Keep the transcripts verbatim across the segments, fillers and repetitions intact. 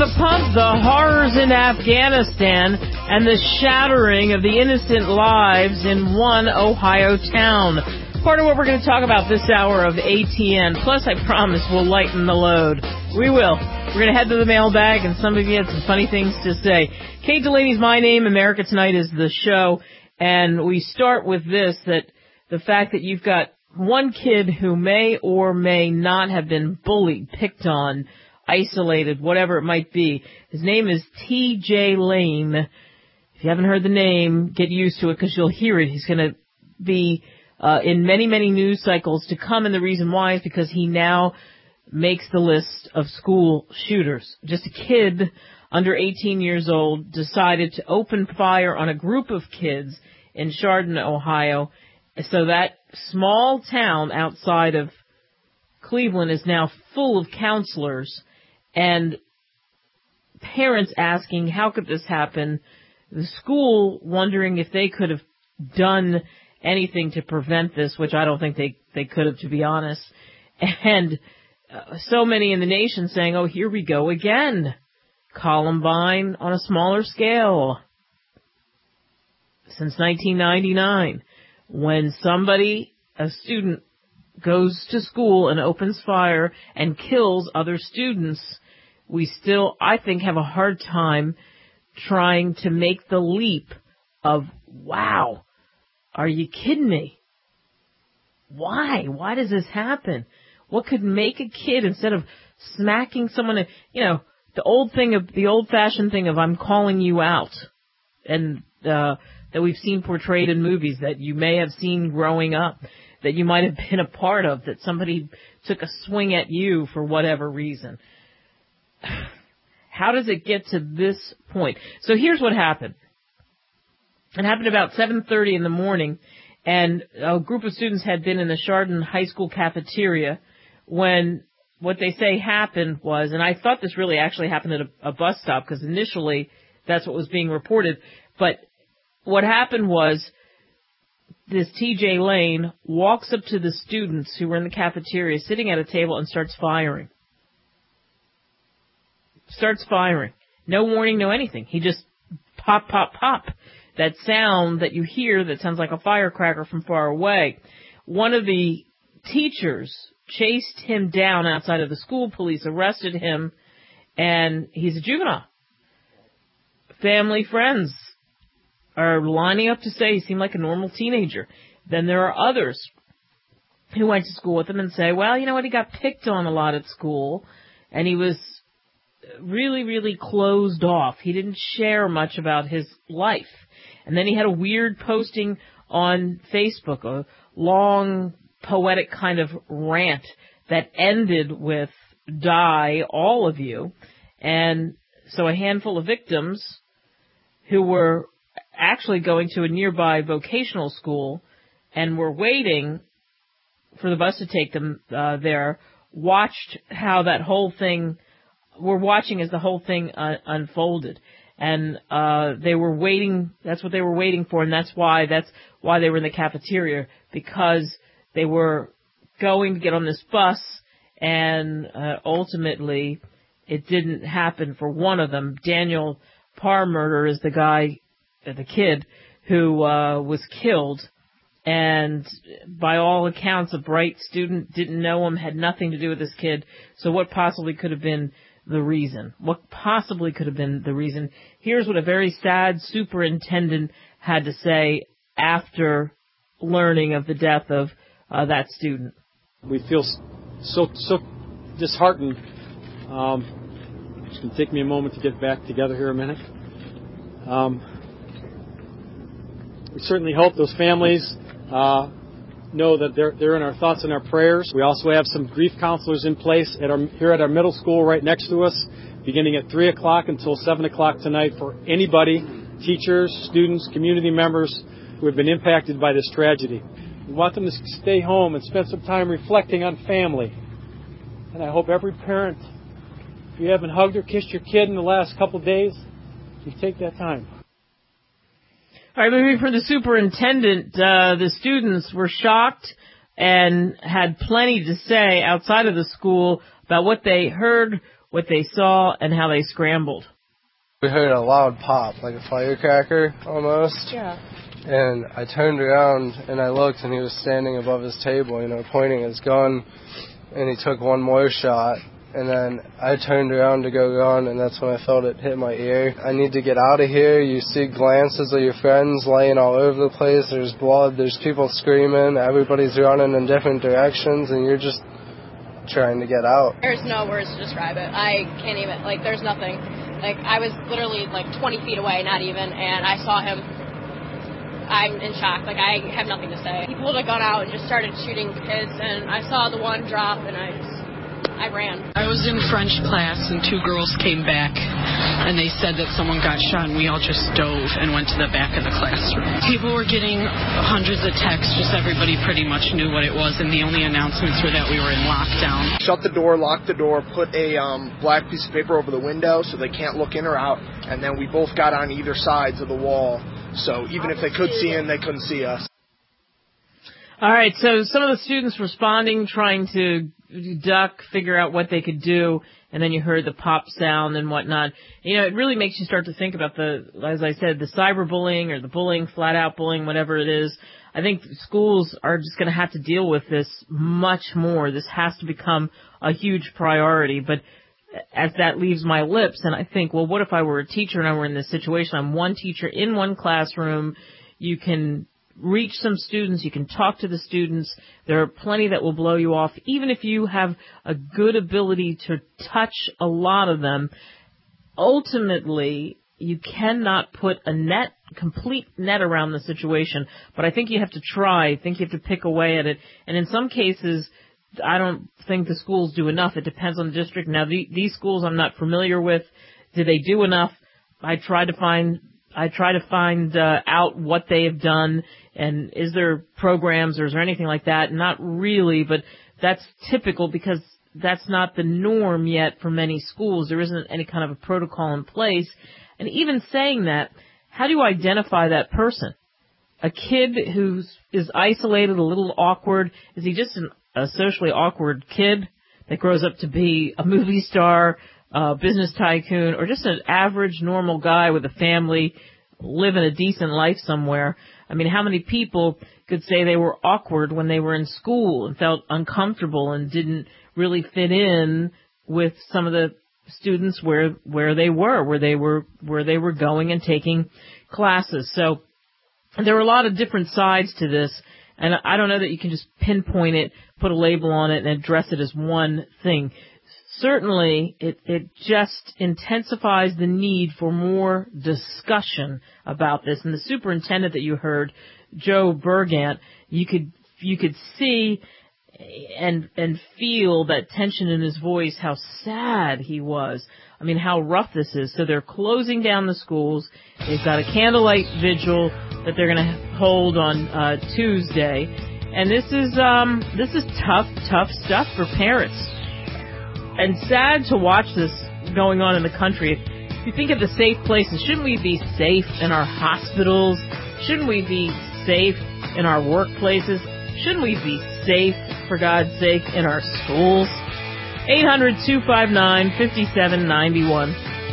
Pump, the horrors in Afghanistan, and the shattering of the innocent lives in one Ohio town. Part of what we're going to talk about this hour of A T N. Plus, I promise we'll lighten the load. We will. We're going to head to the mailbag, and some of you had some funny things to say. Kate Delaney's my name. America Tonight is the show. And we start with this, that the fact that you've got one kid who may or may not have been bullied, picked on, isolated, whatever it might be. His name is T J Lane. If you haven't heard the name, get used to it because you'll hear it. He's going to be uh, in many, many news cycles to come, and the reason why is because he now makes the list of school shooters. Just a kid under eighteen years old decided to open fire on a group of kids in Chardon, Ohio. So that small town outside of Cleveland is now full of counselors and parents asking, how could this happen? The school wondering if they could have done anything to prevent this, which I don't think they, they could have, to be honest. And uh, so many in the nation saying, oh, here we go again. Columbine on a smaller scale. Since nineteen ninety-nine, when somebody, a student, goes to school and opens fire and kills other students, we still, I think, have a hard time trying to make the leap of, wow, are you kidding me? Why? Why does this happen? What could make a kid, instead of smacking someone, you know, the old thing of, the old-fashioned thing of I'm calling you out, and uh, that we've seen portrayed in movies that you may have seen growing up, that you might have been a part of, that somebody took a swing at you for whatever reason. How does it get to this point? So here's what happened. It happened about seven thirty in the morning, and a group of students had been in the Chardon High School cafeteria when what they say happened was, and I thought this really actually happened at a, a bus stop because initially that's what was being reported, but what happened was this T J Lane walks up to the students who were in the cafeteria sitting at a table and starts firing. Starts firing. No warning, no anything. He just pop, pop, pop. That sound that you hear that sounds like a firecracker from far away. One of the teachers chased him down outside of the school. Police arrested him, and he's a juvenile. Family, friends are lining up to say he seemed like a normal teenager. Then there are others who went to school with him and say, well, you know what, he got picked on a lot at school, and he was really, really closed off. He didn't share much about his life. And then he had a weird posting on Facebook, a long, poetic kind of rant that ended with, die, all of you. And so a handful of victims who were actually going to a nearby vocational school and were waiting for the bus to take them uh, there, watched how that whole thing, were watching as the whole thing uh, unfolded. And uh they were waiting, that's what they were waiting for, and that's why, that's why they were in the cafeteria, because they were going to get on this bus, and uh, ultimately it didn't happen for one of them. Daniel Parmurder is the guy, the kid, who uh, was killed, and by all accounts, a bright student, didn't know him, had nothing to do with this kid. So what possibly could have been the reason? What possibly could have been the reason? Here's what a very sad superintendent had to say after learning of the death of uh, that student. We feel so so disheartened. Um, it's going to take me a moment to get back together here a minute. Um, we certainly hope those families uh, know that they're they're in our thoughts and our prayers. We also have some grief counselors in place at our, here at our middle school right next to us, beginning at three o'clock until seven o'clock tonight for anybody, teachers, students, community members who have been impacted by this tragedy. We want them to stay home and spend some time reflecting on family. And I hope every parent, if you haven't hugged or kissed your kid in the last couple of days, you take that time. All right, moving from the superintendent, uh, the students were shocked and had plenty to say outside of the school about what they heard, what they saw, and how they scrambled. We heard a loud pop, like a firecracker almost. Yeah. And I turned around and I looked, and he was standing above his table, you know, pointing his gun, and he took one more shot. And then I turned around to go run, and that's when I felt it hit my ear. I need to get out of here. You see glances of your friends laying all over the place. There's blood. There's people screaming. Everybody's running in different directions, and you're just trying to get out. There's no words to describe it. I can't even, like, there's nothing. Like, I was literally, like, twenty feet away, not even, and I saw him. I'm in shock. Like, I have nothing to say. He pulled a gun out and just started shooting kids, and I saw the one drop, and I just... I ran. I was in French class, and two girls came back, and they said that someone got shot, and we all just dove and went to the back of the classroom. People were getting hundreds of texts. Just everybody pretty much knew what it was, and the only announcements were that we were in lockdown. Shut the door, lock the door, put a um, black piece of paper over the window so they can't look in or out, and then we both got on either sides of the wall, so even if they could see in, they couldn't see us. All right, so some of the students responding, trying to duck, figure out what they could do, and then you heard the pop sound and whatnot. You know, it really makes you start to think about the, as I said, the cyberbullying or the bullying, flat-out bullying, whatever it is. I think schools are just going to have to deal with this much more. This has to become a huge priority. But as that leaves my lips, and I think, well, what if I were a teacher and I were in this situation? I'm one teacher in one classroom. You can reach some students. You can talk to the students. There are plenty that will blow you off. Even if you have a good ability to touch a lot of them, ultimately, you cannot put a net, complete net around the situation. But I think you have to try. I think you have to pick away at it. And in some cases, I don't think the schools do enough. It depends on the district. Now, the, these schools I'm not familiar with. Do they do enough? I try to find I try to find uh, out what they have done, and is there programs or is there anything like that? Not really, but that's typical because that's not the norm yet for many schools. There isn't any kind of a protocol in place. And even saying that, how do you identify that person? A kid who is isolated, a little awkward, is he just an, a socially awkward kid that grows up to be a movie star, a business tycoon, or just an average, normal guy with a family living a decent life somewhere? I mean, how many people could say they were awkward when they were in school and felt uncomfortable and didn't really fit in with some of the students where where they were, where they were where they were going and taking classes? So there are a lot of different sides to this, and I don't know that you can just pinpoint it, put a label on it, and address it as one thing. Certainly, it, it just intensifies the need for more discussion about this. And the superintendent that you heard, Joe Bergant, you could you could see and and feel that tension in his voice, how sad he was. I mean, how rough this is. So they're closing down the schools. They've got a candlelight vigil that they're going to hold on uh, Tuesday, and this is um this is tough, tough stuff for parents. And sad to watch this going on in the country. If you think of the safe places, shouldn't we be safe in our hospitals? Shouldn't we be safe in our workplaces? Shouldn't we be safe, for God's sake, in our schools? eight hundred, two five nine, five seven nine one.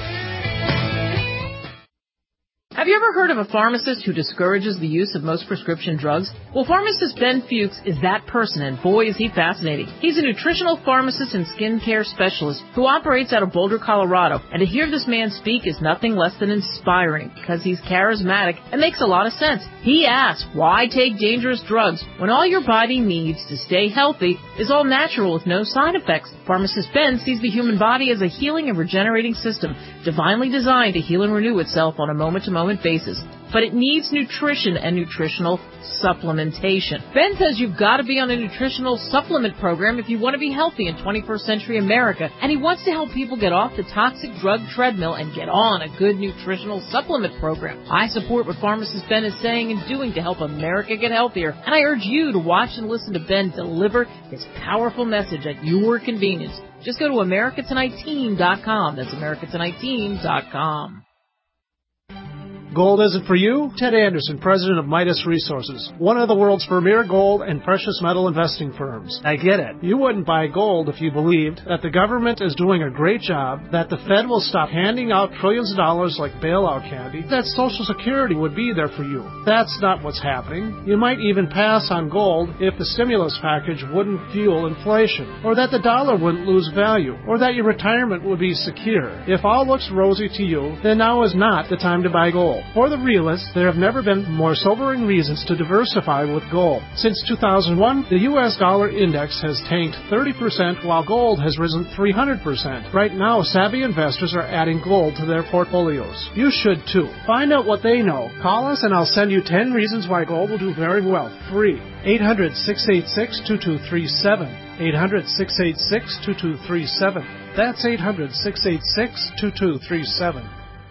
Have you ever heard of a pharmacist who discourages the use of most prescription drugs? Well, pharmacist Ben Fuchs is that person, and boy is he fascinating. He's a nutritional pharmacist and skincare specialist who operates out of Boulder, Colorado, and to hear this man speak is nothing less than inspiring because he's charismatic and makes a lot of sense. He asks, why take dangerous drugs when all your body needs to stay healthy is all natural with no side effects? Pharmacist Ben sees the human body as a healing and regenerating system, divinely designed to heal and renew itself on a moment-to-moment basis. But it needs nutrition and nutritional supplementation. Ben says you've got to be on a nutritional supplement program if you want to be healthy in twenty-first century America, and he wants to help people get off the toxic drug treadmill and get on a good nutritional supplement program. I support what pharmacist Ben is saying and doing to help America get healthier, and I urge you to watch and listen to Ben deliver his powerful message at your convenience. Just go to America Tonight Team dot com. That's America Tonight Team dot com. Gold isn't for you? Ted Anderson, president of Midas Resources, one of the world's premier gold and precious metal investing firms. I get it. You wouldn't buy gold if you believed that the government is doing a great job, that the Fed will stop handing out trillions of dollars like bailout candy, that Social Security would be there for you. That's not what's happening. You might even pass on gold if the stimulus package wouldn't fuel inflation, or that the dollar wouldn't lose value, or that your retirement would be secure. If all looks rosy to you, then now is not the time to buy gold. For the realists, there have never been more sobering reasons to diversify with gold. Since two thousand one, the U S dollar index has tanked thirty percent while gold has risen three hundred percent. Right now, savvy investors are adding gold to their portfolios. You should too. Find out what they know. Call us and I'll send you ten reasons why gold will do very well, free. eight hundred, six eight six, two two three seven. eight hundred, six eight six, two two three seven. That's eight hundred, six eight six, two two three seven.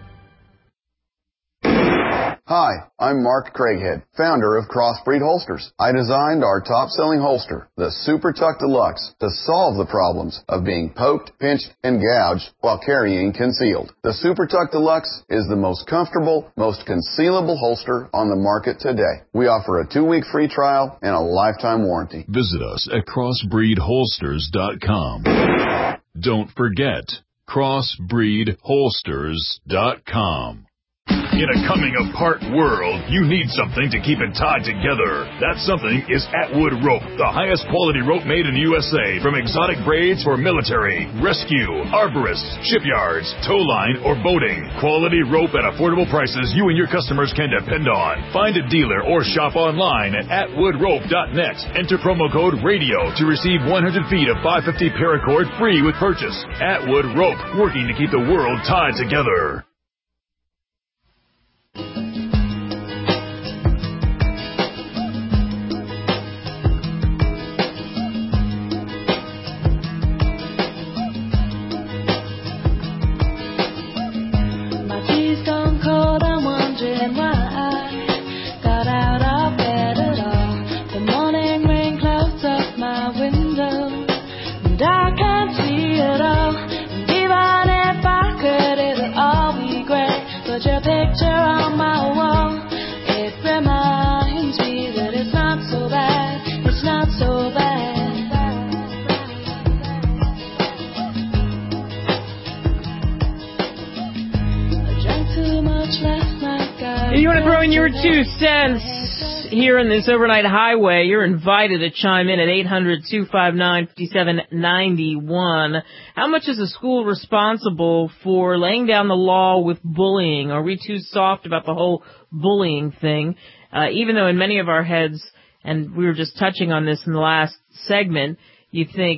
Hi, I'm Mark Craighead, founder of Crossbreed Holsters. I designed our top-selling holster, the Super Tuck Deluxe, to solve the problems of being poked, pinched, and gouged while carrying concealed. The Super Tuck Deluxe is the most comfortable, most concealable holster on the market today. We offer a two-week free trial and a lifetime warranty. Visit us at crossbreed holsters dot com. Don't forget, crossbreed holsters dot com. In a coming-apart world, you need something to keep it tied together. That something is Atwood Rope, the highest quality rope made in the U S A, from exotic braids for military, rescue, arborists, shipyards, tow line, or boating. Quality rope at affordable prices you and your customers can depend on. Find a dealer or shop online at atwood rope dot net. Enter promo code RADIO to receive one hundred feet of five fifty paracord free with purchase. Atwood Rope, working to keep the world tied together. You want to throw in your two cents here in this overnight highway, you're invited to chime in at eight hundred, two five nine, five seven nine one. How much is a school responsible for laying down the law with bullying? Are we too soft about the whole bullying thing? Uh, even though in many of our heads, and we were just touching on this in the last segment, you think,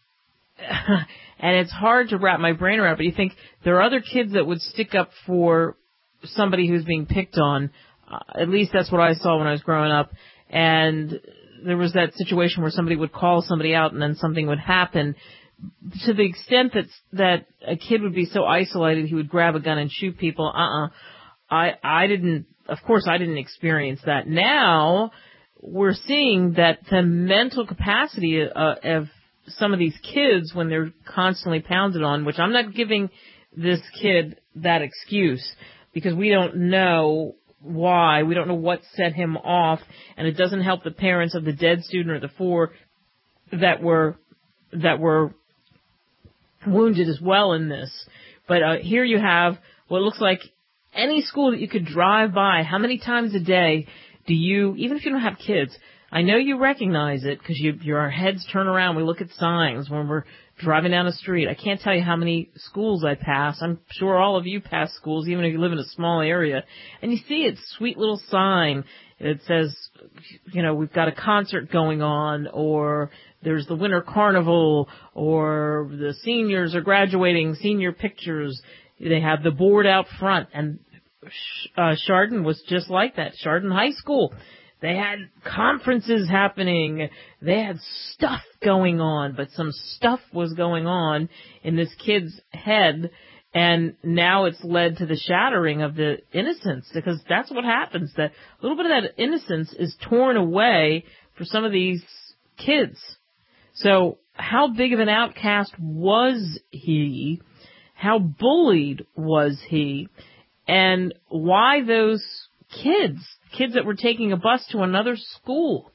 and it's hard to wrap my brain around, but you think there are other kids that would stick up for somebody who's being picked on. Uh, at least that's what I saw when I was growing up. And there was that situation where somebody would call somebody out and then something would happen. To the extent that that a kid would be so isolated he would grab a gun and shoot people, uh-uh. I, I didn't, of course I didn't experience that. Now we're seeing that the mental capacity uh, of some of these kids when they're constantly pounded on, which I'm not giving this kid that excuse, because we don't know why. We don't know what set him off, and it doesn't help the parents of the dead student or the four that were that were wounded as well in this. But uh, here you have what looks like any school that you could drive by. How many times a day do you, even if you don't have kids, I know you recognize it because you, your heads turn around. We look at signs when we're driving down the street. I can't tell you how many schools I pass. I'm sure all of you pass schools, even if you live in a small area. And you see it, sweet little sign. It says, you know, we've got a concert going on, or there's the winter carnival, or the seniors are graduating, senior pictures. They have the board out front. And uh, Chardon was just like that. Chardon High School. They had conferences happening. They had stuff going on, but some stuff was going on in this kid's head, and now it's led to the shattering of the innocence, because that's what happens. That a little bit of that innocence is torn away for some of these kids. So how big of an outcast was he? How bullied was he? And why those kids, kids that were taking a bus to another school?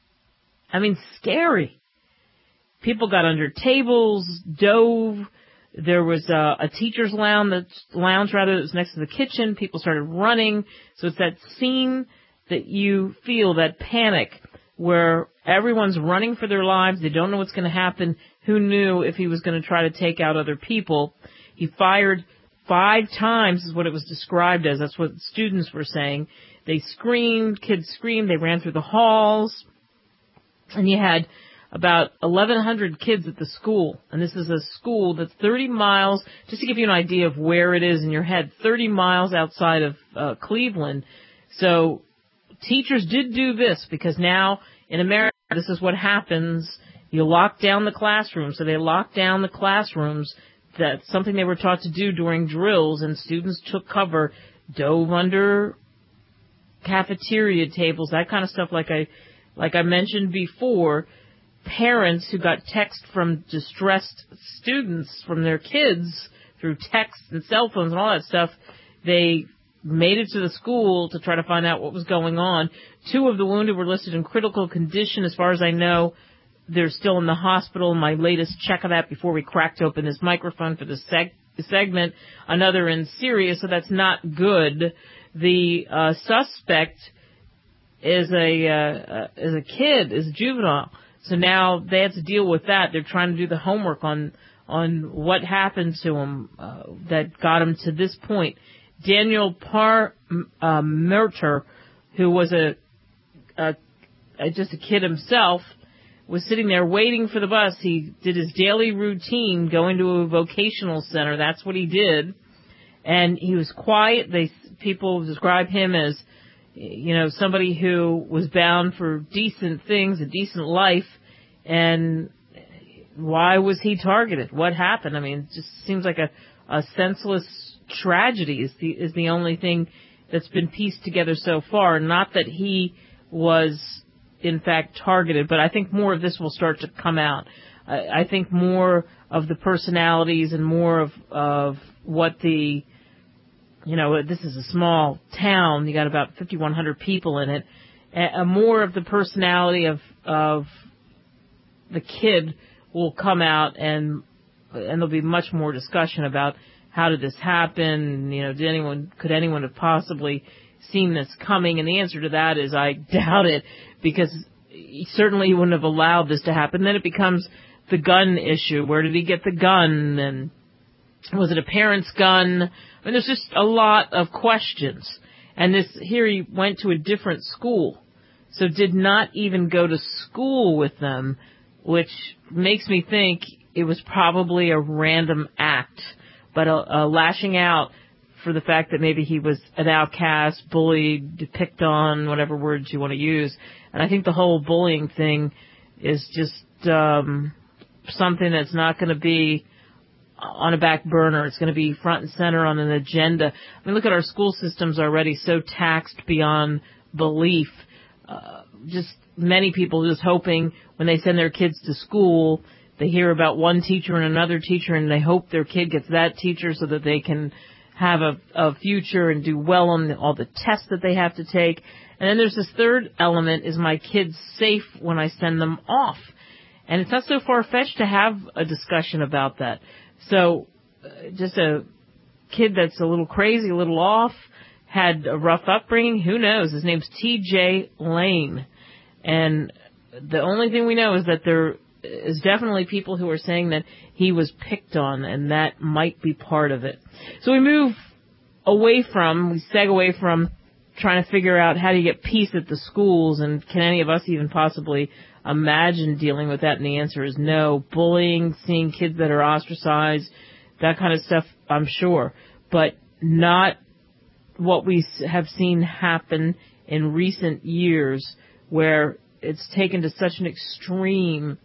I mean, scary. People got under tables, dove. There was a, a teacher's lounge, that lounge rather, that was next to the kitchen. People started running. So it's that scene that you feel, that panic, where everyone's running for their lives. They don't know what's going to happen. Who knew if he was going to try to take out other people? He fired five times is what it was described as. That's what students were saying. They screamed, kids screamed, they ran through the halls. And you had about eleven hundred kids at the school. And this is a school that's thirty miles, just to give you an idea of where it is in your head, thirty miles outside of uh, Cleveland. So teachers did do this, because now in America, this is what happens. You lock down the classroom. So they locked down the classrooms. That's something they were taught to do during drills, and students took cover, dove under cafeteria tables, that kind of stuff. Like I, like I mentioned before, parents who got text from distressed students from their kids through text and cell phones and all that stuff, they made it to the school to try to find out what was going on. Two of the wounded were listed in critical condition. As far as I know, they're still in the hospital. My latest check of that before we cracked open this microphone for the seg- segment. Another in serious, so that's not good. The uh, suspect is a uh, is a kid, is a juvenile. So now they have to deal with that. They're trying to do the homework on on what happened to him uh, that got him to this point. Daniel Par uh, Merter, who was a, a, a just a kid himself, was sitting there waiting for the bus. He did his daily routine, going to a vocational center. That's what he did. And he was quiet. They people describe him as, you know, somebody who was bound for decent things, a decent life. And why was he targeted? What happened? I mean, it just seems like a, a senseless tragedy is the is the only thing that's been pieced together so far. Not that he was in fact targeted, but I think more of this will start to come out. I, I think more of the personalities and more of of what the, you know, this is a small town. You got about fifty-one hundred people in it. A, a more of the personality of of the kid will come out, and and there'll be much more discussion about how did this happen? You know, did anyone could anyone have possibly seen this coming? And the answer to that is I doubt it, because he certainly wouldn't have allowed this to happen. Then it becomes the gun issue. Where did he get the gun? And was it a parent's gun? I mean, there's just a lot of questions. And this here he went to a different school, so did not even go to school with them, which makes me think it was probably a random act, but a, a lashing out for the fact that maybe he was an outcast, bullied, picked on, whatever words you want to use. And I think the whole bullying thing is just um, something that's not going to be on a back burner. It's going to be front and center on an agenda. I mean, look at our school systems already, so taxed beyond belief. Uh, just many people just hoping when they send their kids to school, they hear about one teacher and another teacher, and they hope their kid gets that teacher so that they can have a, a future and do well on the, all the tests that they have to take. And then there's this third element, is my kids safe when I send them off? And it's not so far-fetched to have a discussion about that. So uh, just a kid that's a little crazy, a little off, had a rough upbringing, who knows? His name's T J Lane. And the only thing we know is that there is definitely people who are saying that he was picked on, and that might be part of it. So we move away from, we seg away from trying to figure out how do you get peace at the schools, and can any of us even possibly imagine dealing with that? And the answer is no. Bullying, seeing kids that are ostracized, that kind of stuff, I'm sure. But not what we have seen happen in recent years, where it's taken to such an extreme,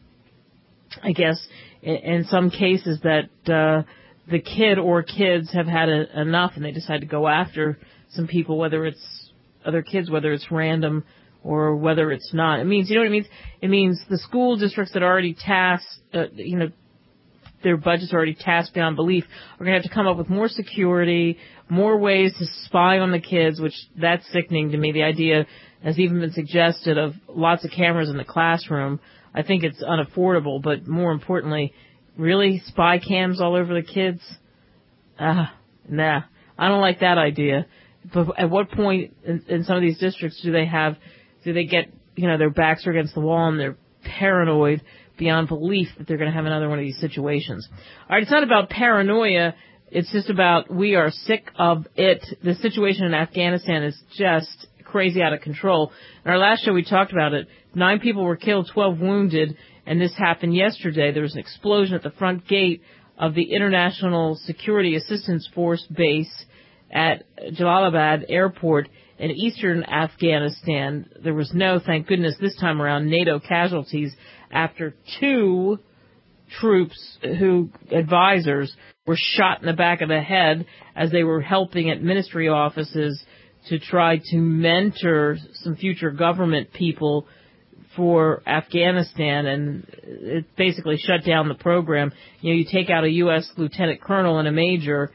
I guess, in, in some cases that uh, the kid or kids have had a, enough, and they decide to go after some people, whether it's other kids, whether it's random or whether it's not. It means, you know what it means? It means the school districts that already tasked, uh, you know, their budget's already tasked beyond belief, are going to have to come up with more security, more ways to spy on the kids, which that's sickening to me. The idea has even been suggested of lots of cameras in the classroom. I think it's unaffordable, but more importantly, really spy cams all over the kids? Ah, uh, nah. I don't like that idea. But at what point in, in some of these districts do they have, do they get, you know, their backs are against the wall and they're paranoid beyond belief that they're going to have another one of these situations? All right, it's not about paranoia. It's just about we are sick of it. The situation in Afghanistan is just crazy out of control. In our last show, we talked about it. Nine people were killed, twelve wounded, and this happened yesterday. There was an explosion at the front gate of the International Security Assistance Force base at Jalalabad Airport in eastern Afghanistan. There was no, thank goodness, this time around, NATO casualties after two troops who, advisors, were shot in the back of the head as they were helping at ministry offices to try to mentor some future government people for Afghanistan, and it basically shut down the program. You know, you take out a U S lieutenant colonel and a major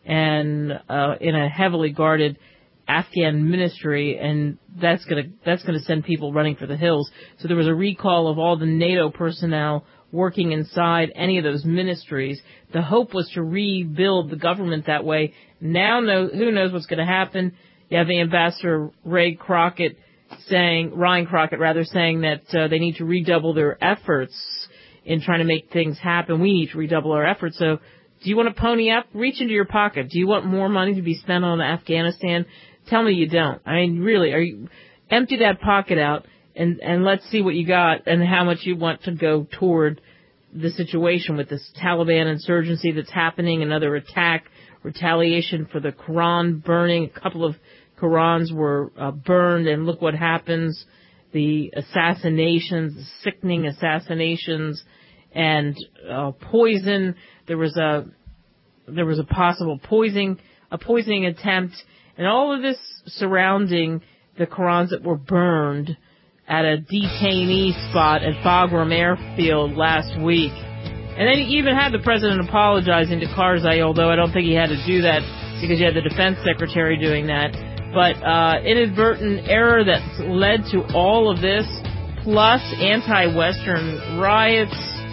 and uh in a heavily guarded Afghan ministry, and that's going to that's going to send people running for the hills. So there was a recall of all the NATO personnel working inside any of those ministries. The hope was to rebuild the government that way. Now, no, who knows what's going to happen? You have the Ambassador Ray Crockett saying, Ryan Crockett rather, saying that uh, they need to redouble their efforts in trying to make things happen. We need to redouble our efforts. So do you want to pony up? Reach into your pocket. Do you want more money to be spent on Afghanistan? Tell me you don't. I mean, really, are you empty that pocket out and, and let's see what you got and how much you want to go toward the situation with this Taliban insurgency that's happening, another attack, retaliation for the Quran burning. A couple of Qurans were uh, burned, and look what happens. The assassinations, the sickening assassinations, and uh, poison. There was a there was a possible poisoning a poisoning attempt, and all of this surrounding the Qurans that were burned at a detainee spot at Bagram Airfield last week. And then you even had the president apologizing to Karzai, although I don't think he had to do that because you had the defense secretary doing that. But uh inadvertent error that's led to all of this, plus anti-Western riots.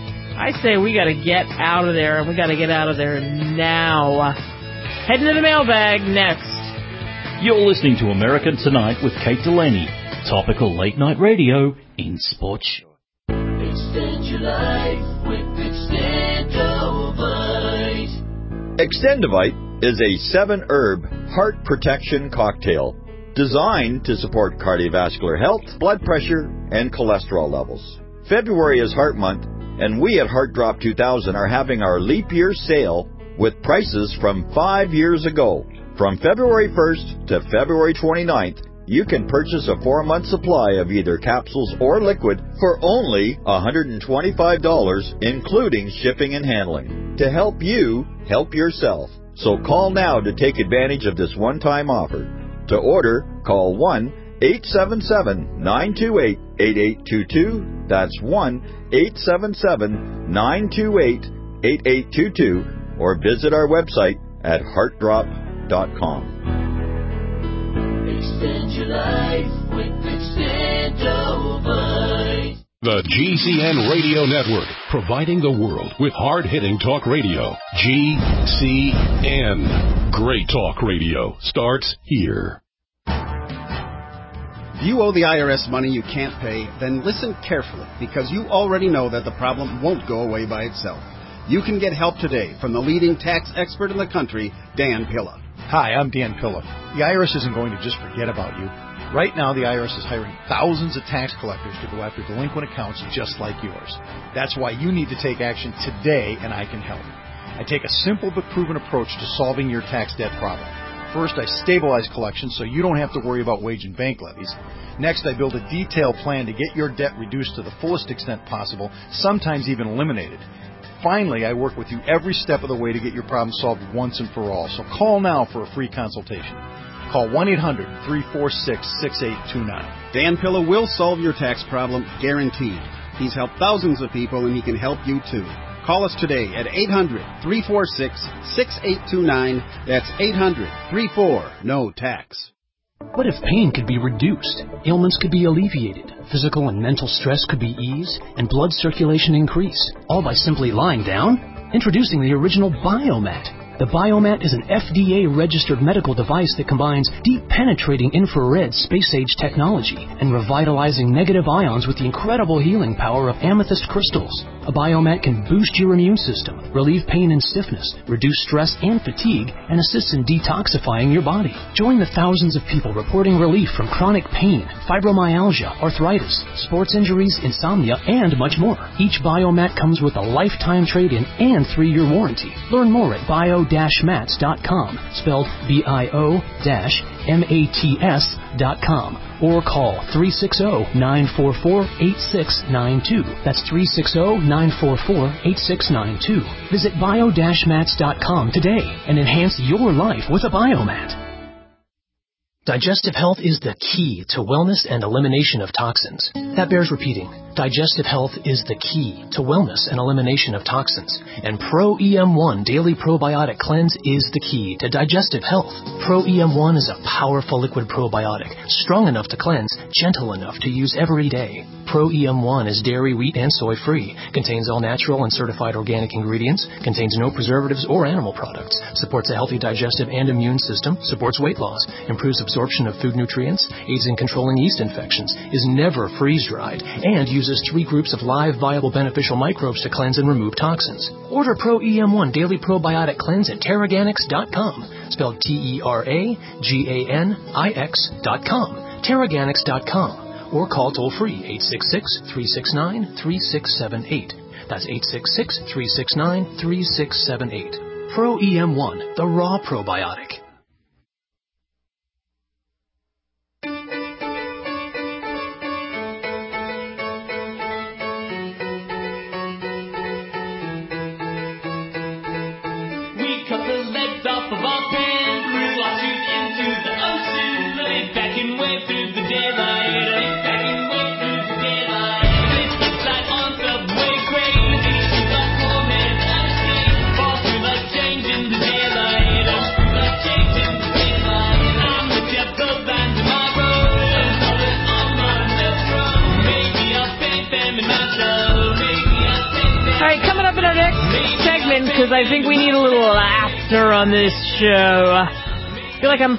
I say we got to get out of there, and we got to get out of there now. Heading to the mailbag next. You're listening to America Tonight with Kate Delaney. Topical late-night radio in sports. Extend your life with Extendovite. Extendovite is a seven-herb heart protection cocktail designed to support cardiovascular health, blood pressure, and cholesterol levels. February is Heart Month, and we at Heart Drop two thousand are having our leap year sale with prices from five years ago. From February first to February twenty-ninth, you can purchase a four-month supply of either capsules or liquid for only one hundred twenty-five dollars, including shipping and handling, to help you help yourself. So call now to take advantage of this one-time offer. To order, call one eight seven seven, nine two eight, eight eight two two. That's one eight seven seven, nine two eight, eight eight two two, or visit our website at heart drop dot com. Extend your life with Extendovite. The G C N Radio Network, providing the world with hard-hitting talk radio. G C N. Great talk radio starts here. If you owe the I R S money you can't pay, then listen carefully, because you already know that the problem won't go away by itself. You can get help today from the leading tax expert in the country, Dan Pilla. Hi, I'm Dan Pilla. The I R S isn't going to just forget about you. Right now, the I R S is hiring thousands of tax collectors to go after delinquent accounts just like yours. That's why you need to take action today, and I can help. I take a simple but proven approach to solving your tax debt problem. First, I stabilize collections so you don't have to worry about wage and bank levies. Next, I build a detailed plan to get your debt reduced to the fullest extent possible, sometimes even eliminated. Finally, I work with you every step of the way to get your problem solved once and for all. So call now for a free consultation. Call one eight hundred, three four six, six eight two nine. Dan Pilla will solve your tax problem, guaranteed. He's helped thousands of people, and he can help you too. Call us today at eight hundred, three four six, six eight two nine. That's eight hundred, three four, N O T A X. What if pain could be reduced, ailments could be alleviated, physical and mental stress could be eased, and blood circulation increase, all by simply lying down? Introducing the original Biomat. The Biomat is an F D A-registered medical device that combines deep-penetrating infrared space-age technology and revitalizing negative ions with the incredible healing power of amethyst crystals. A Biomat can boost your immune system, relieve pain and stiffness, reduce stress and fatigue, and assists in detoxifying your body. Join the thousands of people reporting relief from chronic pain, fibromyalgia, arthritis, sports injuries, insomnia, and much more. Each Biomat comes with a lifetime trade-in and three-year warranty. Learn more at bio mats dot com, spelled B I O M A T S dot com, or call three six zero, nine four four, eight six nine two. That's three six zero, nine four four, eight six nine two. Visit bio mats dot com today and enhance your life with a Biomat. Digestive health is the key to wellness and elimination of toxins. That bears repeating. Digestive health is the key to wellness and elimination of toxins. And Pro E M one Daily Probiotic Cleanse is the key to digestive health. Pro E M one is a powerful liquid probiotic, strong enough to cleanse, gentle enough to use every day. Pro E M one is dairy, wheat, and soy-free, contains all natural and certified organic ingredients, contains no preservatives or animal products, supports a healthy digestive and immune system, supports weight loss, improves absorption of food nutrients, aids in controlling yeast infections, is never freeze-dried, and uses three groups of live, viable, beneficial microbes to cleanse and remove toxins. Order Pro E M one Daily Probiotic Cleanse at Teraganix dot com, spelled T E R A G A N I X dot com, Teraganix dot com, or call toll-free eight six six, three six nine, three six seven eight. That's eight six six, three six nine, three six seven eight. Pro E M one, the raw probiotic. Because I think we need a little laughter on this show. I feel like I'm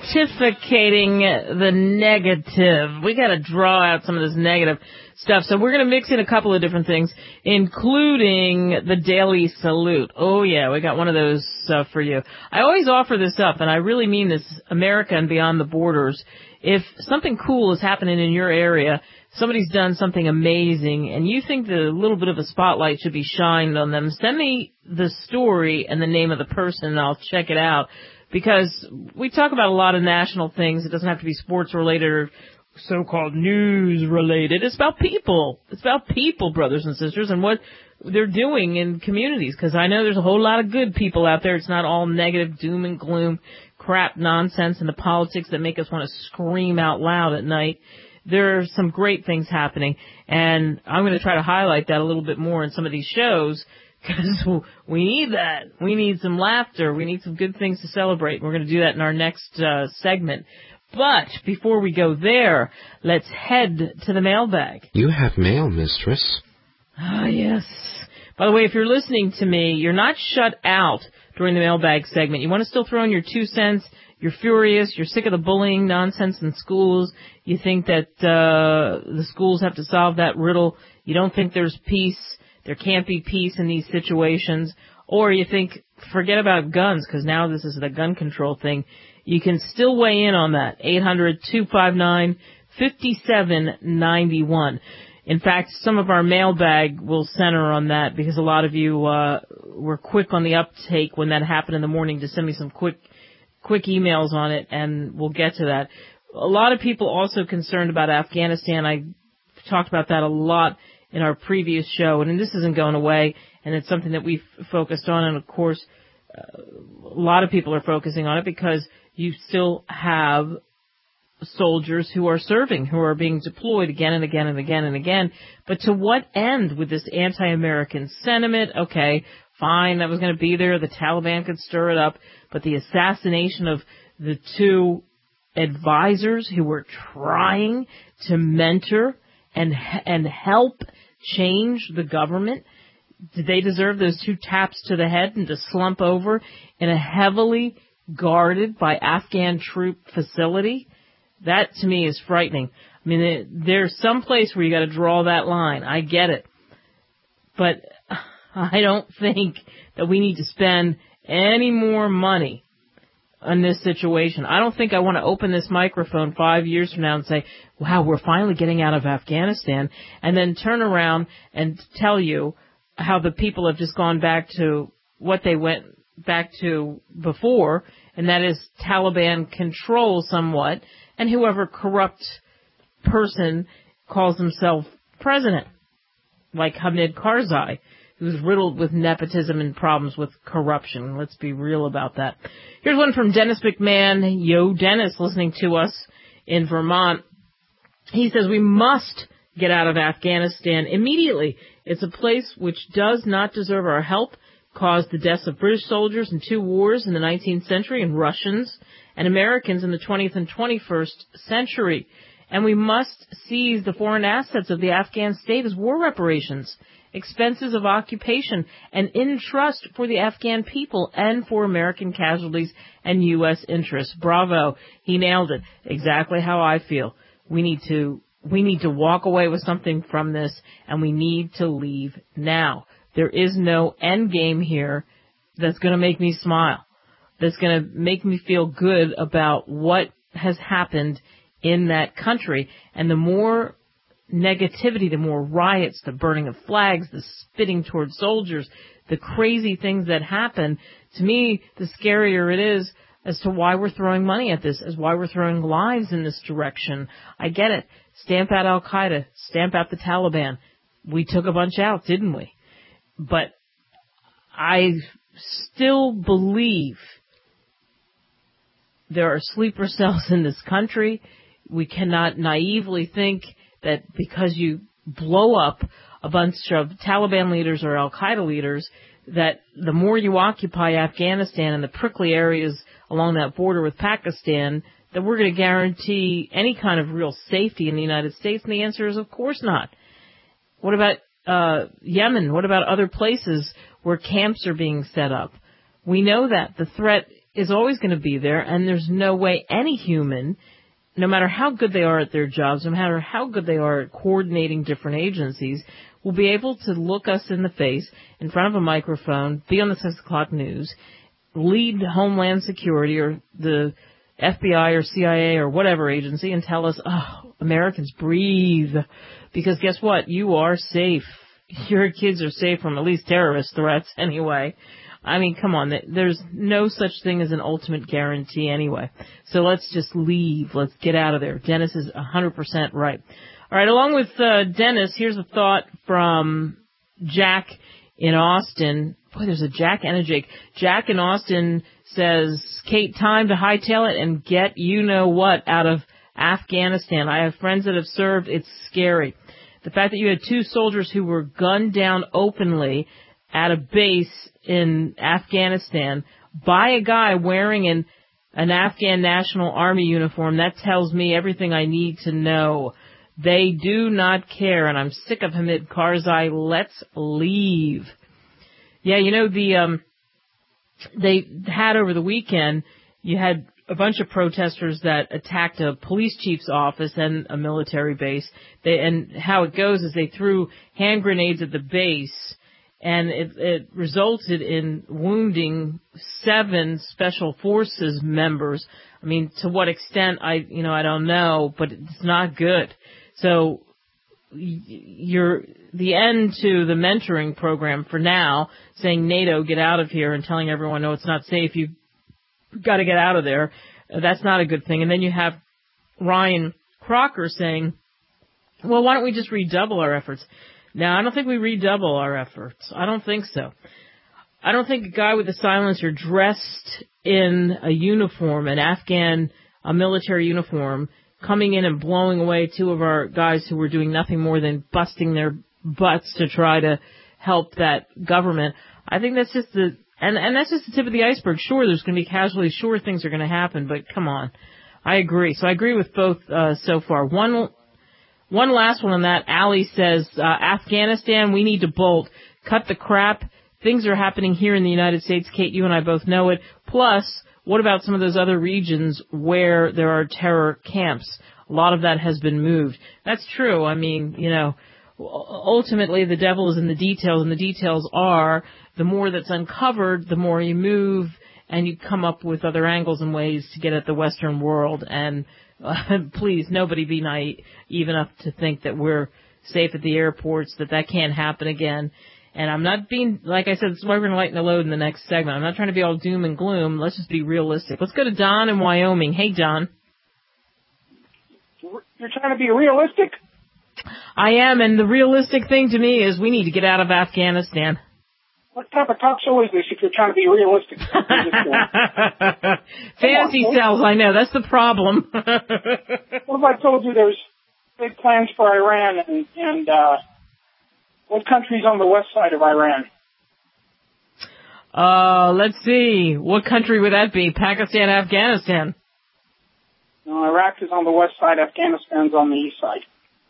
pontificating the negative. We got to draw out some of this negative stuff. So we're going to mix in a couple of different things, including the Daily Salute. Oh, yeah, we got one of those uh, for you. I always offer this up, and I really mean this, America and beyond the borders. If something cool is happening in your area, somebody's done something amazing, and you think that a little bit of a spotlight should be shined on them, send me the story and the name of the person, and I'll check it out. Because we talk about a lot of national things. It doesn't have to be sports-related or so-called news-related. It's about people. It's about people, brothers and sisters, and what they're doing in communities. Because I know there's a whole lot of good people out there. It's not all negative, doom and gloom, crap nonsense, and the politics that make us want to scream out loud at night. There are some great things happening, and I'm going to try to highlight that a little bit more in some of these shows, because we need that. We need some laughter. We need some good things to celebrate. We're going to do that in our next uh, segment. But before we go there, let's head to the mailbag. You have mail, mistress. Ah, yes. By the way, if you're listening to me, you're not shut out during the mailbag segment. You want to still throw in your two cents. You're furious. You're sick of the bullying nonsense in schools. You think that uh the schools have to solve that riddle. You don't think there's peace. There can't be peace in these situations. Or you think, forget about guns, because now this is the gun control thing. You can still weigh in on that. eight hundred, two five nine, five seven nine one. In fact, some of our mailbag will center on that, because a lot of you uh were quick on the uptake when that happened in the morning to send me some quick quick emails on it, and we'll get to that. A lot of people also concerned about Afghanistan. I talked about that a lot in our previous show, and this isn't going away, and it's something that we've focused on, and of course, uh, a lot of people are focusing on it because you still have soldiers who are serving, who are being deployed again and again and again and again. But to what end with this anti-American sentiment? Okay, fine, that was going to be there. The Taliban could stir it up. But the assassination of the two advisors who were trying to mentor and and help change the government, did they deserve those two taps to the head and to slump over in a heavily guarded by Afghan troop facility? That to me is frightening. I mean, there's some place where you got to draw that line. I get it. But I don't think that we need to spend any more money on this situation. I don't think I want to open this microphone five years from now and say, wow, we're finally getting out of Afghanistan, and then turn around and tell you how the people have just gone back to what they went back to before, and that is Taliban control somewhat, and whoever corrupt person calls himself president, like Hamid Karzai, who's riddled with nepotism and problems with corruption. Let's be real about that. Here's one from Dennis McMahon. Yo, Dennis, listening to us in Vermont. He says, we must get out of Afghanistan immediately. It's a place which does not deserve our help, caused the deaths of British soldiers in two wars in the nineteenth century and Russians and Americans in the twentieth and twenty-first century. And we must seize the foreign assets of the Afghan state as war reparations, expenses of occupation, and in trust for the Afghan people and for American casualties and U S interests. Bravo. He nailed it. Exactly how I feel. We need to, we need to walk away with something from this, and we need to leave now. There is no end game here that's going to make me smile, that's going to make me feel good about what has happened in that country. And the more negativity, the more riots, the burning of flags, the spitting towards soldiers, the crazy things that happen, to me, the scarier it is as to why we're throwing money at this, as why we're throwing lives in this direction. I get it. Stamp out Al-Qaeda, stamp out the Taliban. We took a bunch out, didn't we? But I still believe there are sleeper cells in this country. We cannot naively think that because you blow up a bunch of Taliban leaders or Al-Qaeda leaders, that the more you occupy Afghanistan and the prickly areas along that border with Pakistan, that we're going to guarantee any kind of real safety in the United States. And the answer is, of course not. What about uh Yemen? What about other places where camps are being set up? We know that the threat is always going to be there, and there's no way any human, no matter how good they are at their jobs, no matter how good they are at coordinating different agencies, will be able to look us in the face in front of a microphone, be on the six o'clock news, lead Homeland Security or the F B I or C I A or whatever agency and tell us, oh, Americans, breathe. Because guess what? You are safe. Your kids are safe from at least terrorist threats anyway. I mean, come on. There's no such thing as an ultimate guarantee anyway. So let's just leave. Let's get out of there. Dennis is one hundred percent right. All right, along with uh, Dennis, here's a thought from Jack in Austin. Boy, there's a Jack and a Jake. Jack in Austin says, Kate, time to hightail it and get you-know-what out of Afghanistan. I have friends that have served. It's scary. The fact that you had two soldiers who were gunned down openly at a base in Afghanistan by a guy wearing an, an Afghan National Army uniform, that tells me everything I need to know. They do not care, and I'm sick of Hamid Karzai. Let's leave. Yeah, you know, the um, they had over the weekend, you had a bunch of protesters that attacked a police chief's office and a military base. They, and how it goes is they threw hand grenades at the base, and it, it resulted in wounding seven special forces members. I mean, to what extent, I, you know, I don't know, but it's not good. So you're the end to the mentoring program for now, saying NATO, get out of here, and telling everyone, no, it's not safe. You've got to get out of there. That's not a good thing. And then you have Ryan Crocker saying, well, why don't we just redouble our efforts? Now, I don't think we redouble our efforts. I don't think so. I don't think a guy with a silencer dressed in a uniform, an Afghan a military uniform, coming in and blowing away two of our guys who were doing nothing more than busting their butts to try to help that government. I think that's just the, and, and that's just the tip of the iceberg. Sure, there's going to be casualties. Sure, things are going to happen, but come on. I agree. So I agree with both, uh, so far. One, one last one on that. Ali says, uh, Afghanistan, we need to bolt. Cut the crap. Things are happening here in the United States. Kate, you and I both know it. Plus, what about some of those other regions where there are terror camps? A lot of that has been moved. That's true. I mean, you know, ultimately the devil is in the details, and the details are the more that's uncovered, the more you move, and you come up with other angles and ways to get at the Western world. And uh, please, nobody be naive enough to think that we're safe at the airports, that that can't happen again. And I'm not being, like I said, this is why we're going to lighten the load in the next segment. I'm not trying to be all doom and gloom. Let's just be realistic. Let's go to Don in Wyoming. Hey, Don. You're trying to be realistic? I am, and the realistic thing to me is we need to get out of Afghanistan. What type of talk show is this if you're trying to be realistic? Fancy sells, I know. That's the problem. What if I told you there's big plans for Iran, and, and uh, what country's on the west side of Iran? Uh, let's see. What country would that be? Pakistan, Afghanistan? No, Iraq is on the west side. Afghanistan's on the east side.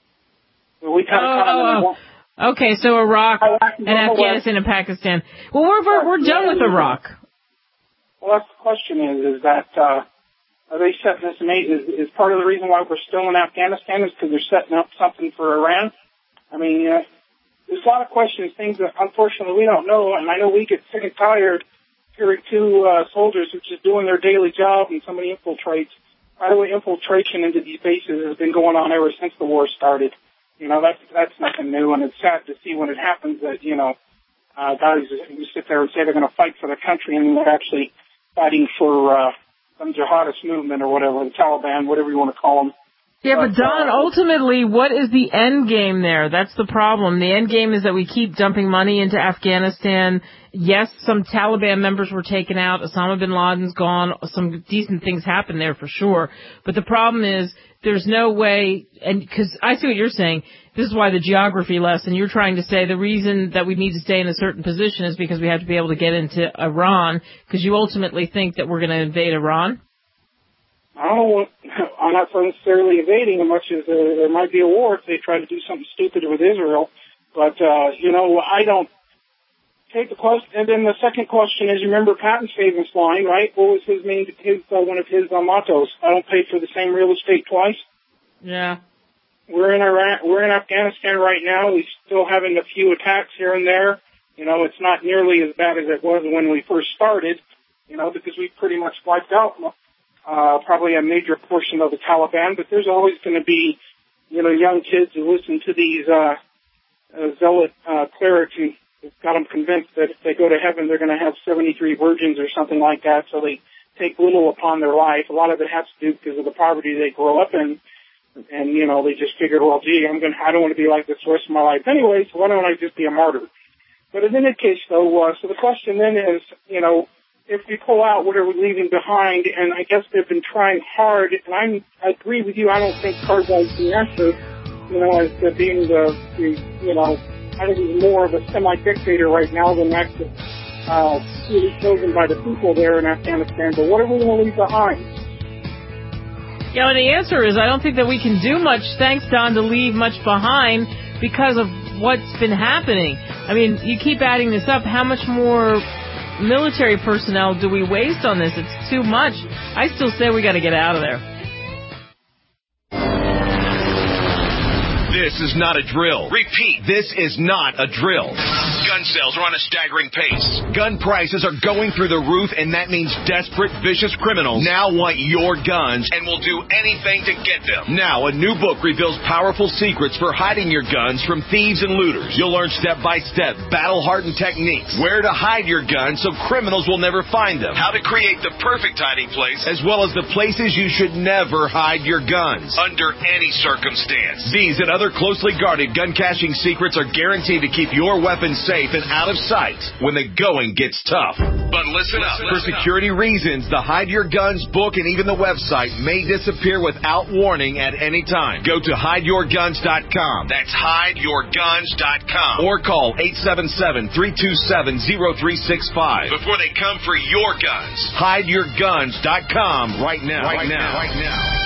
So we kind of oh, kind of oh, oh. Okay, so Iraq and Afghanistan and Pakistan. Well, we're we're, we're done with Iraq. Well, that's the question is, is that, uh, are they setting this in, is, is part of the reason why we're still in Afghanistan is because they're setting up something for Iran? I mean, uh, there's a lot of questions, things that unfortunately we don't know, and I know we get sick and tired hearing two, uh, soldiers who are just doing their daily job and somebody infiltrates. By the way, infiltration into these bases has been going on ever since the war started. You know, that's, that's nothing new, and it's sad to see when it happens that, you know, uh, guys who sit there and say they're going to fight for the country and they're actually fighting for, uh, some jihadist movement or whatever, the Taliban, whatever you want to call them. Yeah, but Don, ultimately, what is the end game there? That's the problem. The end game is that we keep dumping money into Afghanistan. Yes, some Taliban members were taken out. Osama bin Laden's gone. Some decent things happened there for sure. But the problem is there's no way, and because I see what you're saying, this is why the geography lesson, you're trying to say the reason that we need to stay in a certain position is because we have to be able to get into Iran, because you ultimately think that we're going to invade Iran? I don't know, I'm not necessarily evading as much as uh, there might be a war if they try to do something stupid with Israel. But, uh, you know, I don't take the question. And then the second question is, you remember Patton's famous line, right? What was his main, his, uh, one of his uh, mottos? I don't pay for the same real estate twice. Yeah. We're in Iraq, we're in Afghanistan right now. We're still having a few attacks here and there. You know, it's not nearly as bad as it was when we first started, you know, because we pretty much wiped out Uh, probably a major portion of the Taliban, but there's always going to be, you know, young kids who listen to these, uh, uh zealot, uh, clerics who got them convinced that if they go to heaven, they're going to have seventy-three virgins or something like that, so they take little upon their life. A lot of it has to do because of the poverty they grow up in, and, you know, they just figured, well, gee, I'm going to, I don't want to be like this the rest of my life anyway, so why don't I just be a martyr? But in any case, though, uh, so the question then is, you know, if we pull out, what are we leaving behind? And I guess they've been trying hard. And I'm, I agree with you. I don't think Karzai's the answer, you know, as to being the, the, you know, I think he's more of a semi-dictator right now than actually uh, really chosen by the people there in Afghanistan. But what are we going to leave behind? Yeah, well, the answer is I don't think that we can do much, thanks, Don, to leave much behind because of what's been happening. I mean, you keep adding this up. How much more military personnel do we waste on this? It's too much. I still say we got to get out of there. This is not a drill. Repeat, this is not a drill. Gun sales are on a staggering pace. Gun prices are going through the roof, and that means desperate, vicious criminals now want your guns and will do anything to get them. Now, a new book reveals powerful secrets for hiding your guns from thieves and looters. You'll learn step-by-step, battle-hardened techniques, where to hide your guns so criminals will never find them, how to create the perfect hiding place, as well as the places you should never hide your guns, under any circumstance. These and other closely guarded gun caching secrets are guaranteed to keep your weapons safe safe and out of sight when the going gets tough. But listen up. For security reasons, the Hide Your Guns book and even the website may disappear without warning at any time. Go to hide your guns dot com. That's hide your guns dot com. Or call eight seven seven, three two seven, zero three six five before they come for your guns. hide your guns dot com right now. Right, right now. now. Right now.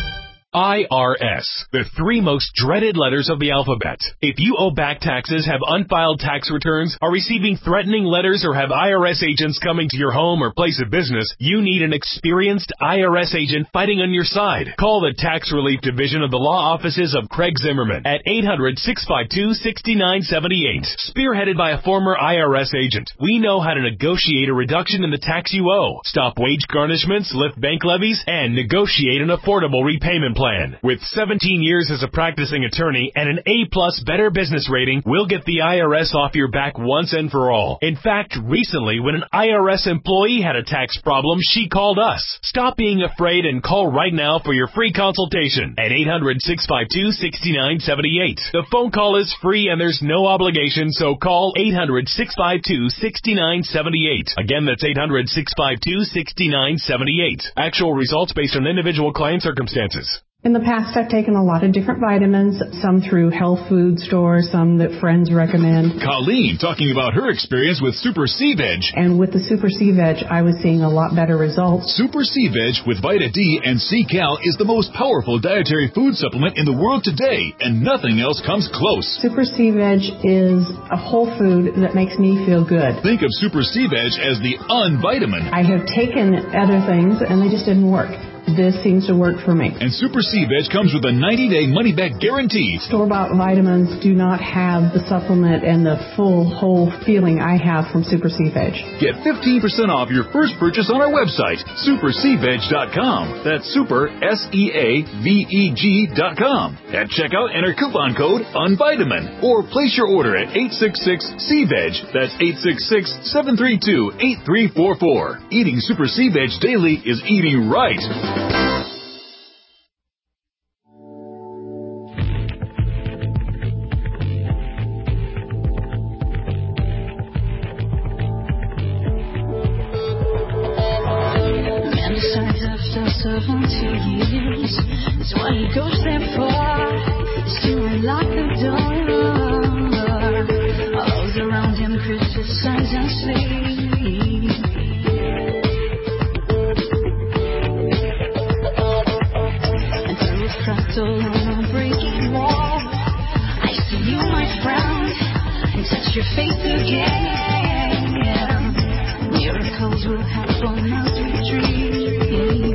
I R S, the three most dreaded letters of the alphabet. If you owe back taxes, have unfiled tax returns, are receiving threatening letters, or have I R S agents coming to your home or place of business, you need an experienced I R S agent fighting on your side. Call the Tax Relief Division of the Law Offices of Craig Zimmerman at eight hundred, six five two, six nine seven eight. Spearheaded by a former I R S agent, we know how to negotiate a reduction in the tax you owe, stop wage garnishments, lift bank levies, and negotiate an affordable repayment plan. Plan. With seventeen years as a practicing attorney and an A-plus Better Business rating, we'll get the I R S off your back once and for all. In fact, recently, when an I R S employee had a tax problem, she called us. Stop being afraid and call right now for your free consultation at eight hundred, six five two, six nine seven eight. The phone call is free and there's no obligation, so call eight hundred, six five two, six nine seven eight. Again, that's eight hundred, six five two, six nine seven eight. Actual results based on individual client circumstances. In the past, I've taken a lot of different vitamins, some through health food stores, some that friends recommend. Colleen talking about her experience with Super C-Veg. And with the Super C-Veg, I was seeing a lot better results. Super C-Veg with Vita D and C-Cal is the most powerful dietary food supplement in the world today, and nothing else comes close. Super C-Veg is a whole food that makes me feel good. Think of Super C-Veg as the unvitamin. I have taken other things, and they just didn't work. This seems to work for me. And Super C-Veg comes with a ninety-day money-back guarantee. Store-bought vitamins do not have the supplement and the full, whole feeling I have from Super C-Veg. Get fifteen percent off your first purchase on our website, super c veg dot com. That's super, S E A V E G dot com. At checkout, enter coupon code UNVITAMIN. Or place your order at eight six six, C veg. That's eight six six, seven three two, eight three four four. Eating Super C-Veg daily is eating right. That's what he goes there for, is to unlock the door. All those around him criticize and sleep. And through a fractal on a breaking wall, I see you, my friend, and touch your faith again. Miracles will happen as we dream.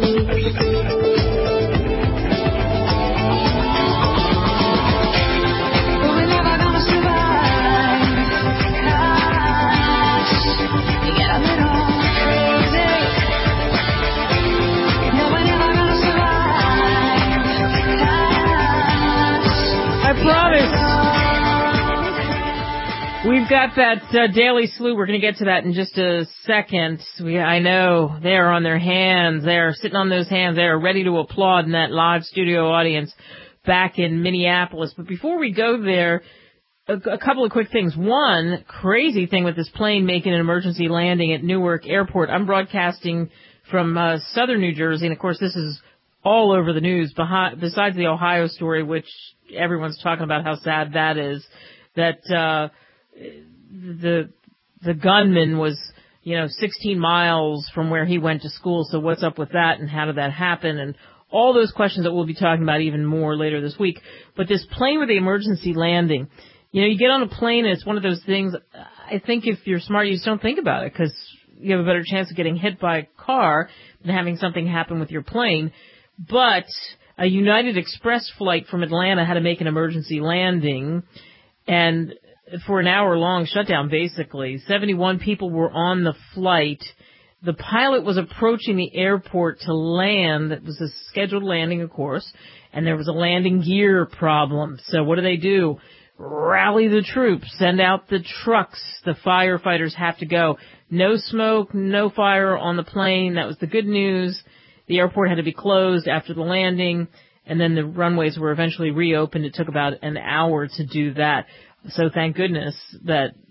We've got that uh, Daily Slew. We're going to get to that in just a second. We, I know they are on their hands. They are sitting on those hands. They are ready to applaud in that live studio audience back in Minneapolis. But before we go there, a, a couple of quick things. One, crazy thing with this plane making an emergency landing at Newark Airport. I'm broadcasting from uh, southern New Jersey, and of course this is all over the news, behind, besides the Ohio story, which everyone's talking about how sad that is, that uh the the gunman was, you know, sixteen miles from where he went to school. So what's up with that, and how did that happen, and all those questions that we'll be talking about even more later this week. But this plane with the emergency landing, you know, you get on a plane and it's one of those things, I think if you're smart, you just don't think about it because you have a better chance of getting hit by a car than having something happen with your plane. But a United Express flight from Atlanta had to make an emergency landing, and for an hour-long shutdown, basically. seventy-one people were on the flight. The pilot was approaching the airport to land. It was a scheduled landing, of course, and there was a landing gear problem. So what do they do? Rally the troops, send out the trucks. The firefighters have to go. No smoke, no fire on the plane. That was the good news. The airport had to be closed after the landing, and then the runways were eventually reopened. It took about an hour to do that. So thank goodness that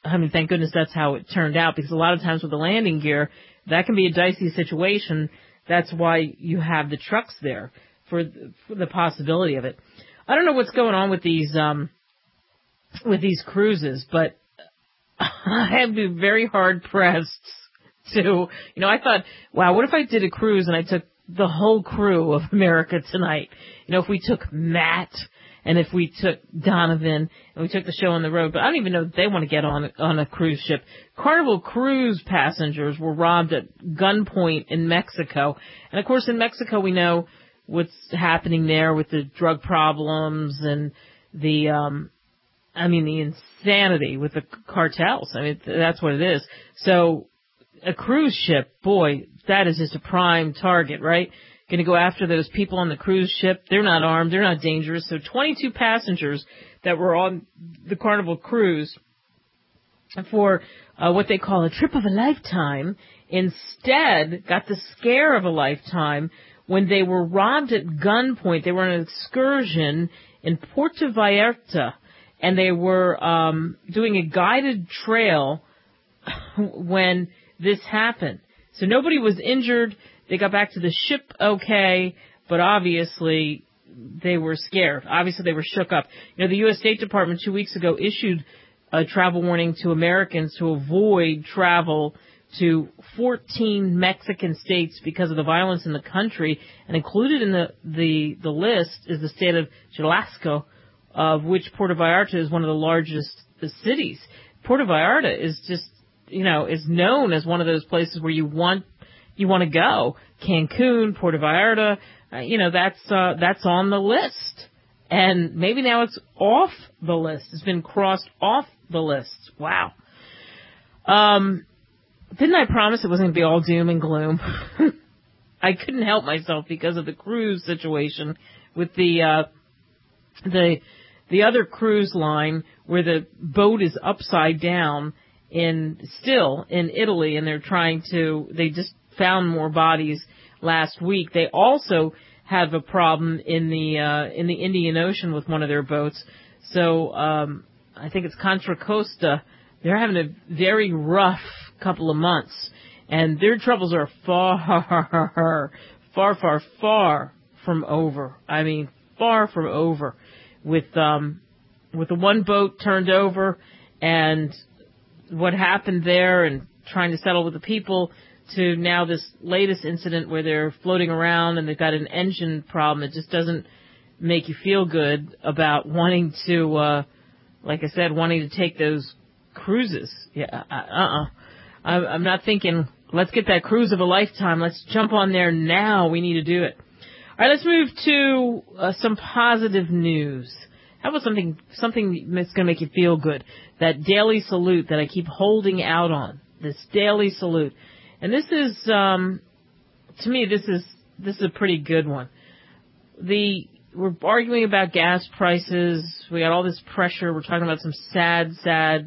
I mean, thank goodness that's how it turned out, because a lot of times with the landing gear, that can be a dicey situation. That's why you have the trucks there for, for the possibility of it. I don't know what's going on with these, um, with these cruises, but I have been very hard pressed to, you know, I thought, wow, what if I did a cruise and I took the whole crew of America Tonight? You know, if we took Matt and if we took Donovan and we took the show on the road, but I don't even know if they want to get on on a cruise ship. Carnival Cruise passengers were robbed at gunpoint in Mexico. And of course in Mexico we know what's happening there with the drug problems and the, um, I mean, the insanity with the cartels. I mean, that's what it is. So a cruise ship, boy, that is just a prime target, right? Going to go after those people on the cruise ship. They're not armed. They're not dangerous. So twenty-two passengers that were on the Carnival Cruise for uh, what they call a trip of a lifetime instead got the scare of a lifetime when they were robbed at gunpoint. They were on an excursion in Puerto Vallarta, and they were um, doing a guided trail when this happened. So nobody was injured. They got back to the ship okay, but obviously they were scared. Obviously they were shook up. You know, the U S State Department two weeks ago issued a travel warning to Americans to avoid travel to fourteen Mexican states because of the violence in the country, and included in the, the, the list is the state of Jalisco, of which Puerto Vallarta is one of the largest cities. Puerto Vallarta is just, you know, is known as one of those places where you want you want to go. Cancun, Puerto Vallarta, uh, you know, that's uh, that's on the list. And maybe now it's off the list. It's been crossed off the list. Wow. Um, didn't I promise it wasn't going to be all doom and gloom? I couldn't help myself because of the cruise situation with the uh, the the other cruise line where the boat is upside down in still in Italy, and they're trying to, they just found more bodies last week. They also have a problem in the uh, in the Indian Ocean with one of their boats. So um, I think it's Contra Costa. They're having a very rough couple of months, and their troubles are far, far, far, far from over. I mean, far from over. With um, with the one boat turned over, and what happened there, and trying to settle with the people, to now this latest incident where they're floating around and they've got an engine problem. It just doesn't make you feel good about wanting to, uh, like I said, wanting to take those cruises. Yeah, uh-uh. I'm, I'm not thinking, let's get that cruise of a lifetime. Let's jump on there now. We need to do it. All right, let's move to uh, some positive news. How about something something that's going to make you feel good? That daily salute that I keep holding out on. This daily salute. And this is, um, to me, this is this is a pretty good one. The we're arguing about gas prices. We got all this pressure. We're talking about some sad, sad,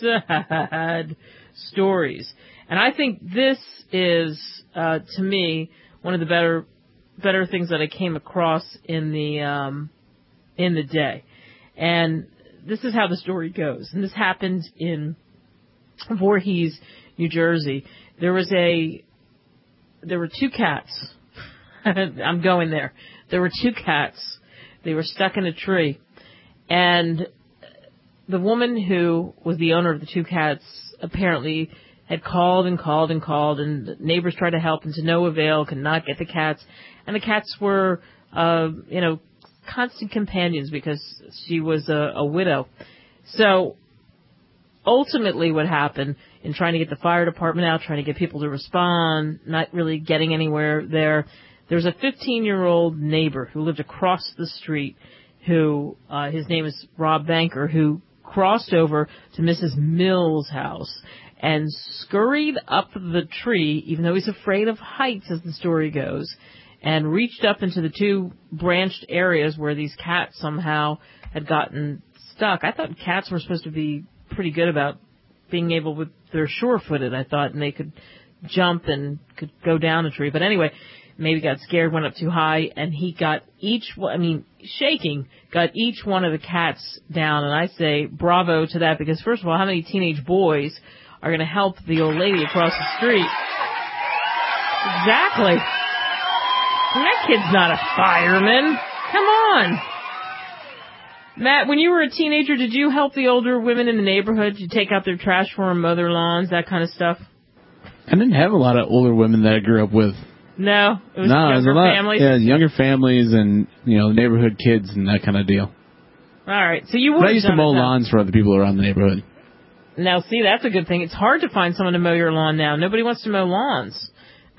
sad stories. And I think this is, uh, to me, one of the better better things that I came across in the um, in the day. And this is how the story goes. And this happened in Voorhees, New Jersey. There was a, there were two cats. I'm going there. There were two cats. They were stuck in a tree. And the woman who was the owner of the two cats apparently had called and called and called, and the neighbors tried to help, and to no avail, could not get the cats. And the cats were, uh, you know, constant companions because she was a, a widow. So ultimately what happened in trying to get the fire department out, trying to get people to respond, not really getting anywhere there, there was a fifteen-year-old neighbor who lived across the street who, uh, his name is Rob Banker, who crossed over to Missus Mills' house and scurried up the tree, even though he's afraid of heights, as the story goes, and reached up into the two branched areas where these cats somehow had gotten stuck. I thought cats were supposed to be pretty good about being able, with they're sure-footed, I thought, and they could jump and could go down a tree. But anyway, maybe got scared, went up too high, and he got each, I mean, shaking, got each one of the cats down. And I say bravo to that, because first of all, how many teenage boys are going to help the old lady across the street? Exactly. And that kid's not a fireman. Come on. Matt, when you were a teenager, did you help the older women in the neighborhood? Did you take out their trash for them, mow their lawns, that kind of stuff? I didn't have a lot of older women that I grew up with. No, it was no, younger it was a lot, families? Yeah, younger families and, you know, neighborhood kids and that kind of deal. All right, so you would But I used to mow lawns for other people around the neighborhood. Now, see, that's a good thing. It's hard to find someone to mow your lawn now. Nobody wants to mow lawns.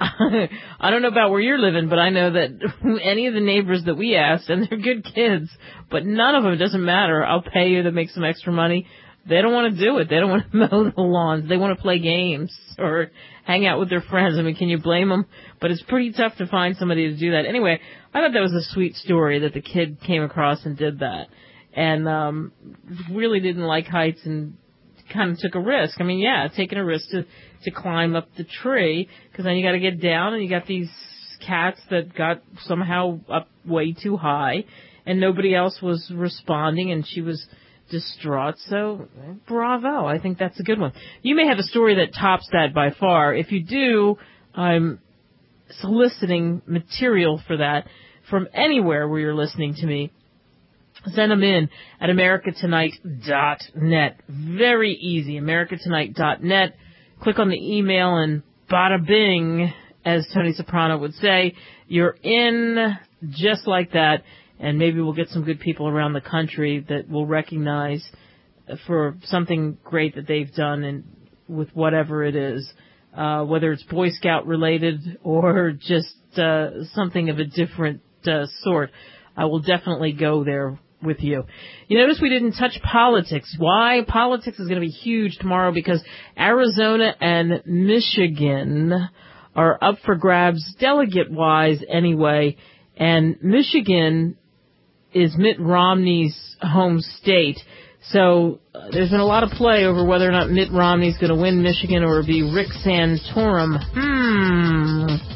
I don't know about where you're living, but I know that any of the neighbors that we asked, and they're good kids, but none of them, it doesn't matter. I'll pay you to make some extra money. They don't want to do it. They don't want to mow the lawns. They want to play games or hang out with their friends. I mean, can you blame them? But it's pretty tough to find somebody to do that. Anyway, I thought that was a sweet story that the kid came across and did that. And um really didn't like heights and kind of took a risk. I mean, yeah, taking a risk to, to climb up the tree, because then you got to get down, and you got these cats that got somehow up way too high, and nobody else was responding, and she was distraught. So, bravo. I think that's a good one. You may have a story that tops that by far. If you do, I'm soliciting material for that from anywhere where you're listening to me. Send them in at America Tonight dot net. Very easy, America Tonight dot net. Click on the email and bada bing, as Tony Soprano would say. You're in just like that, and maybe we'll get some good people around the country that will recognize for something great that they've done, and with whatever it is, uh, whether it's Boy Scout related or just uh, something of a different uh, sort. I will definitely go there with you. You notice we didn't touch politics. Why? Politics is going to be huge tomorrow, because Arizona and Michigan are up for grabs, delegate-wise anyway, and Michigan is Mitt Romney's home state. So uh, there's been a lot of play over whether or not Mitt Romney's going to win Michigan or be Rick Santorum. Hmm...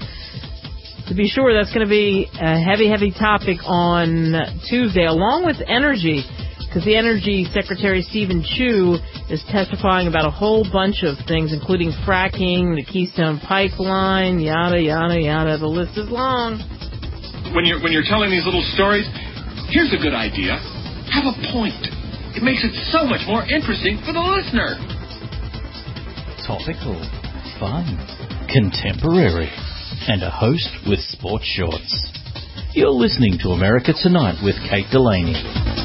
To be sure, that's going to be a heavy, heavy topic on Tuesday, along with energy, because the Energy Secretary, Stephen Chu, is testifying about a whole bunch of things, including fracking, the Keystone Pipeline, yada, yada, yada. The list is long. When you're, when you're telling these little stories, here's a good idea. Have a point. It makes it so much more interesting for the listener. Topical, fun, contemporary, and a host with sports shorts. You're listening to America Tonight with Kate Delaney.